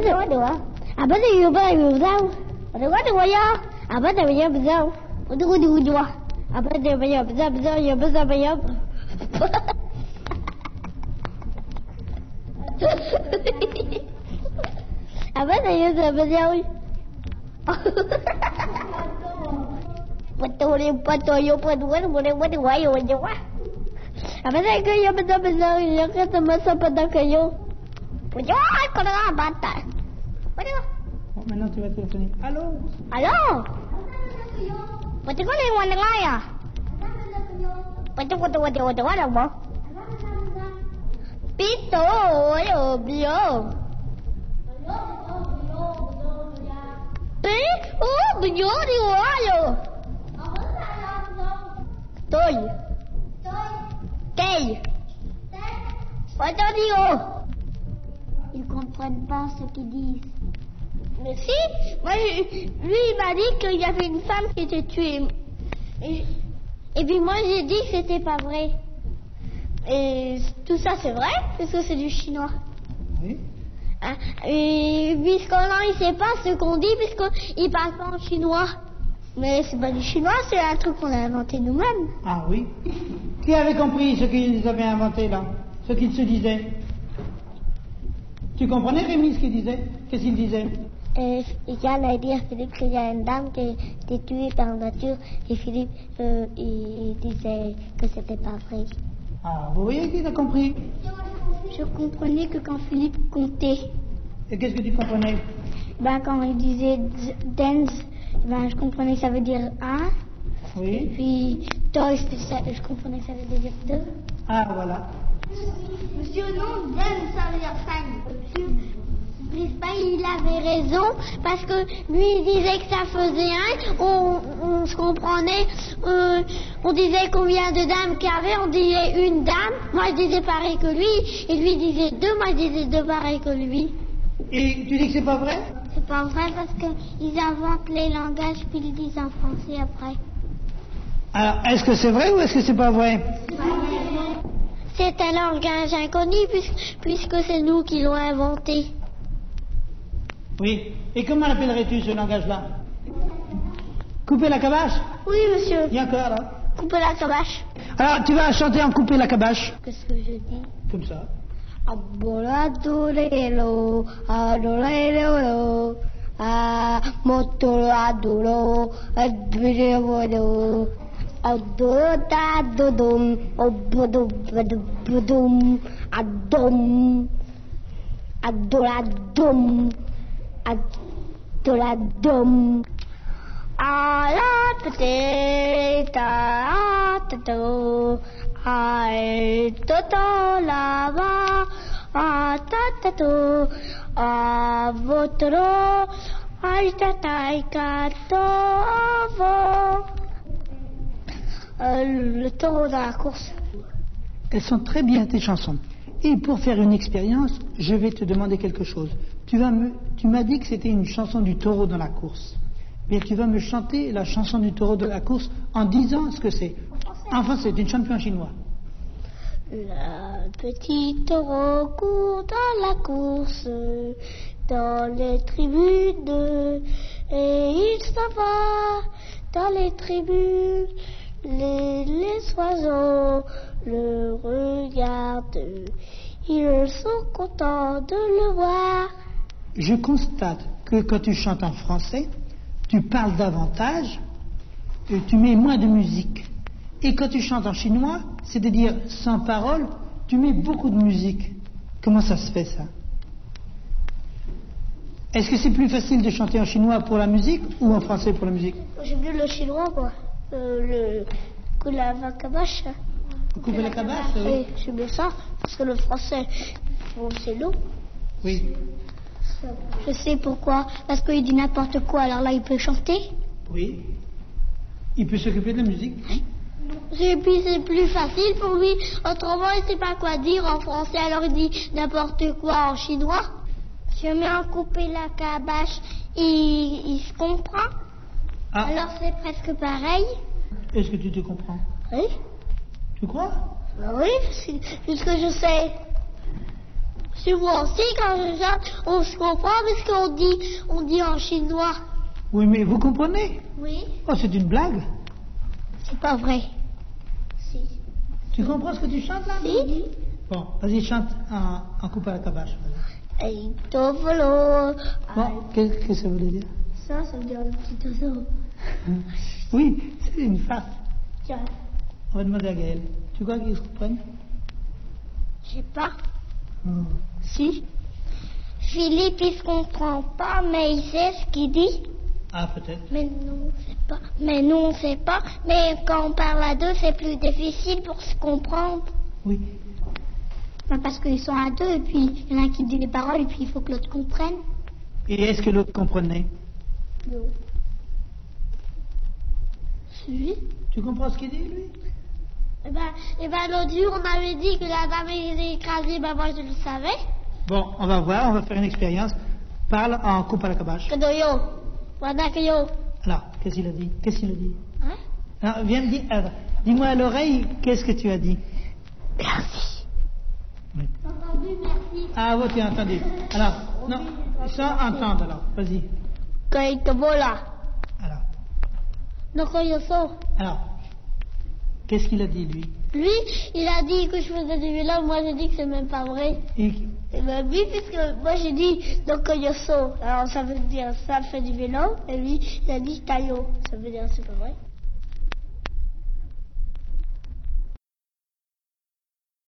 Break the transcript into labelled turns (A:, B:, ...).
A: Maintenant tu vas téléphoner. Allô?
B: Ils comprennent pas ce qu'ils disent.
C: Mais si, lui il m'a dit qu'il y avait une femme qui était tuée. Et puis moi j'ai dit que c'était pas vrai. Et tout ça c'est vrai, parce que c'est du chinois.
A: Oui.
C: Et puisqu'on il sait pas ce qu'on dit, puisqu'il parle pas en chinois. Mais c'est pas du chinois, c'est un truc qu'on a inventé nous-mêmes.
A: Ah oui. Qui avait compris ce qu'ils avaient inventé là? Ce qu'ils se disaient? Tu comprenais, Rémi, ce qu'il disait? Qu'est-ce qu'il disait?
B: Yann a dit à Philippe qu'il y a une dame qui a été tuée par la nature et Philippe il disait que c'était pas vrai.
A: Ah, vous voyez qu'il a compris?
C: Je comprenais que quand Philippe comptait.
A: Et qu'est-ce que tu comprenais?
C: Quand il disait dance, je comprenais que ça veut dire un.
A: Oui.
C: Et puis toy, je comprenais que ça veut dire deux.
A: Ah, voilà.
C: Monsieur, non, dance, ça veut dire cinq. Il avait raison, parce que lui il disait que ça faisait un, on se comprenait, on disait combien de dames qu'il y avait, on disait une dame, moi je disais pareil que lui, et lui disait deux, moi je disais deux pareil que lui.
A: Et tu dis que c'est pas vrai?
C: C'est pas vrai parce qu'ils inventent les langages puis ils disent en français après.
A: Alors, est-ce que c'est vrai ou est-ce que c'est pas vrai?
C: C'est un langage inconnu puisque c'est nous qui l'ont inventé.
A: Oui. Et comment l'appellerais-tu ce langage-là? Couper la cabache?
C: Oui, monsieur.
A: Et encore, là?
C: Couper la cabache.
A: Alors, tu vas chanter en couper la cabache.
C: Qu'est-ce que je dis?
A: Comme ça.
C: Aboladorelo, adorelo, motoladoro, adorelo, adoradodum, obodobodobodum, adom, adoradum, adoradum. A la petite, a toto, a toto lava, a tatato, a votro, a tataikato, le taureau dans la course.
A: Elles sont très bien tes chansons. Et pour faire une expérience, je vais te demander quelque chose. Tu m'as dit que c'était une chanson du taureau dans la course. Mais tu vas me chanter la chanson du taureau de la course en disant ce que c'est. En français, tu chantes plus en chinois.
C: Le petit taureau court dans la course, dans les tribunes, et il s'en va dans les tribunes. Les oiseaux le regardent, ils sont contents de le voir.
A: Je constate que quand tu chantes en français, tu parles davantage, et tu mets moins de musique. Et quand tu chantes en chinois, c'est-à-dire sans parole, tu mets beaucoup de musique. Comment ça se fait, ça? Est-ce que c'est plus facile de chanter en chinois pour la musique ou en français pour la musique?
C: J'aime bien le chinois, quoi. Que la cabache.
A: Couper la cabache,
C: oui. J'aime bien ça, parce que le français, c'est long.
A: Oui.
C: Je sais pourquoi. Parce qu'il dit n'importe quoi, alors là, il peut chanter.
A: Oui. Il peut s'occuper de la musique.
C: Et puis c'est plus facile pour lui. Autrement, il ne sait pas quoi dire en français, alors il dit n'importe quoi en chinois. Si on met en couper la cabache, il se comprend. Ah. Alors c'est presque pareil.
A: Est-ce que tu te comprends?
C: Oui.
A: Tu crois?
C: Oui, puisque je sais. Si moi aussi, quand je chante, on se comprend parce qu'on dit en chinois.
A: Oui, mais vous comprenez?
C: Oui.
A: Oh, c'est une blague.
C: C'est pas vrai. Si.
A: Tu comprends ce que tu chantes là?
C: Si.
A: Bon, vas-y, chante en coupe à la cabache.
C: Hey, tovolo.
A: Bon, qu'est-ce que ça voulait dire?
C: Ça veut dire le petit oiseau.
A: Oui, c'est une farce.
C: Tiens.
A: On va demander à Gaël. Tu crois qu'ils se comprennent?
C: Je sais pas.
A: Si.
C: Philippe, il se comprend pas, mais il sait ce qu'il dit.
A: Ah, peut-être.
C: Mais non, on sait pas. Mais nous, on sait pas. Mais quand on parle à deux, c'est plus difficile pour se comprendre.
A: Oui.
C: Parce qu'ils sont à deux, et puis il y en a un qui dit les paroles, et puis il faut que l'autre comprenne.
A: Et est-ce que l'autre comprenait?
C: Non. Si.
A: Tu comprends ce qu'il dit, lui?
C: Eh ben, l'autre jour, on avait dit que la dame était écrasée, ben moi je le savais.
A: Bon, on va voir, on va faire une expérience. Parle en coupe à la cabache.
C: Kadoyo. Wadakayo.
A: Alors, qu'est-ce qu'il a dit? Qu'est-ce qu'il a dit?
C: Hein?
A: Alors, viens me dire, dis-moi à l'oreille, qu'est-ce que tu as dit?
C: Merci.
A: Oui.
C: Entendu, merci.
A: Ah, oui, tu as entendu. Alors, non, sans entendre, alors, vas-y.
C: Kaikabola.
A: Alors,
C: Nokoyoso.
A: alors, qu'est-ce qu'il a dit, lui?
C: Lui, il a dit que je faisais du vélo, moi j'ai dit que c'est même pas vrai.
A: Et-
C: Et ben lui, puisque moi j'ai dit Nokoyoso, alors ça veut dire ça fait du vélo, et lui, il a dit Tayo, ça veut dire c'est pas vrai.